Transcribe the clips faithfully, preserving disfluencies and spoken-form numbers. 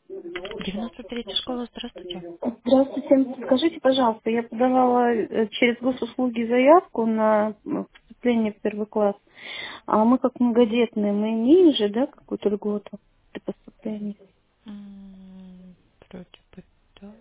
девяносто третья школа, здравствуйте. Здравствуйте. Скажите, пожалуйста, я подавала э, через госуслуги заявку на м, поступление в первый класс. А мы как многодетные, мы имеем же, да, какую-то льготу при поступлении? М, Вроде бы да.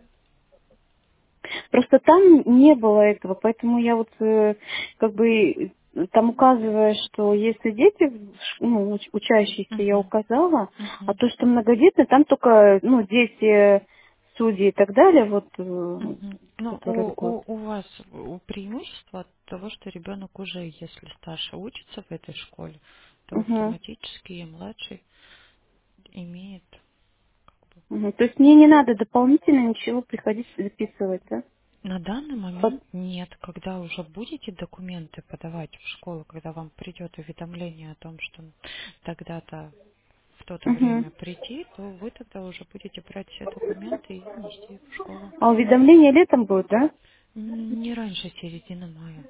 Просто там не было этого, поэтому я вот э, как бы э, там указываю, что если дети, в ш- ну, уч- учащиеся, я Мгм, указала, а мгм, то, что многодетные, там только, ну, дети, судьи и так далее, вот, э, мгм. Ну, которые у, льгот. у, у вас у преимущество от того, что ребенок уже, если старше учится в этой школе, то Мгм. автоматически и младший имеет как бы. Мгм. То есть мне не надо дополнительно ничего приходить записывать, да? На данный Под- момент нет. Когда уже будете документы подавать в школу, когда вам придет уведомление о том, что тогда-то в то-то Мгм. время прийти, то вы тогда уже будете брать все документы и нести их в школу. А уведомление летом будет, да? М, Не раньше середины мая.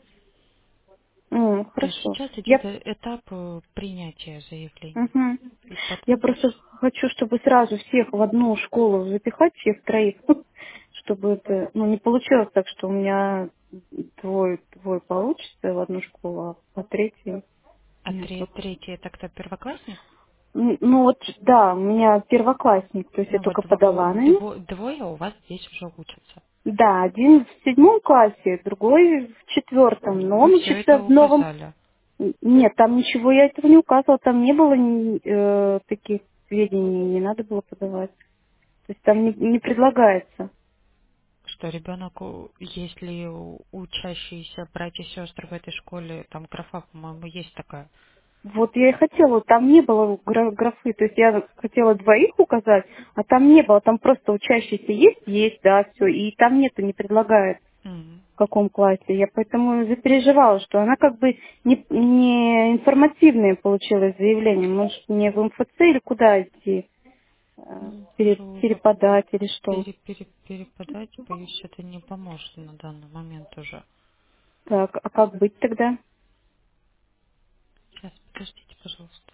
М, То есть хорошо. сейчас идет Я, э- этап э, принятия заявлений. мгм. И под... Я просто хочу, чтобы сразу всех в одну школу запихать, всех троих, чтобы это, ну, не получилось так, что у меня двое, двое получится в одну школу, а третий А нет. тре- Вот. третий это кто, первоклассник? М, Ну вот, да, у меня первоклассник, то есть я Ну вот только дво- в- подала на них. дво- двое у вас здесь уже учатся. Да, один в седьмом классе, другой в четвертом, но Вы он все учится это в новом. указали. Н- Нет, там ничего я этого не указывала, там не было ни- э, таких сведений, не надо было подавать. То есть там не, не предлагается. Что ребенок, у- если у- учащиеся братья и сестры в этой школе, там графа, по-моему, есть такая. Вот я и хотела, там не было гра- графы, то есть я хотела двоих указать, а там не было, там просто учащиеся есть, есть, да, все, и там нету, не предлагает М, в каком классе. Я поэтому запереживала, что она как бы не, не информативное получилось заявление, может мне в МФЦ или куда идти, э, Ну, пере- уже переподать или что. пере- пере- перепадать, боюсь, это не поможет на данный момент уже. Так, а как быть тогда? Сейчас, подождите, пожалуйста.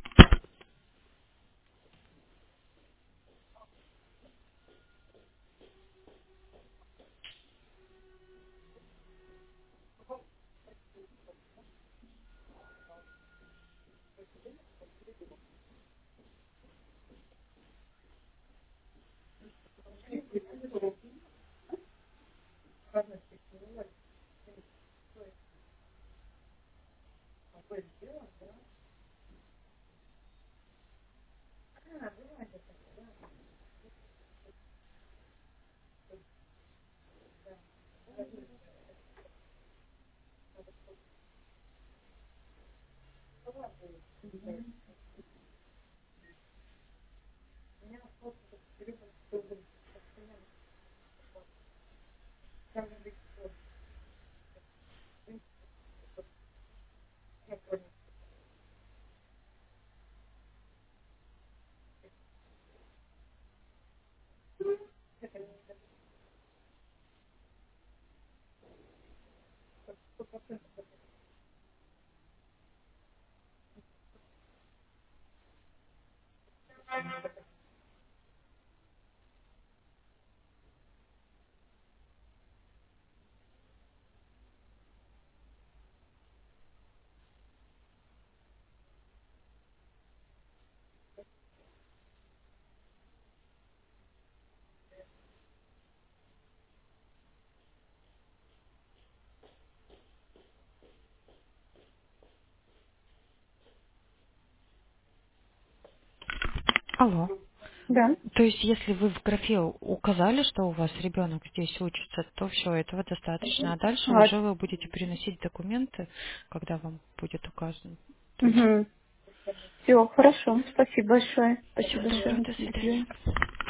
Алло. Да. То есть, если вы в графе указали, что у вас ребенок здесь учится, то все, этого достаточно. А дальше А, уже вы будете приносить документы, когда вам будет указано. То есть, угу. Все, хорошо. Спасибо большое. всего Спасибо доброго, большое. до До свидания. свидания.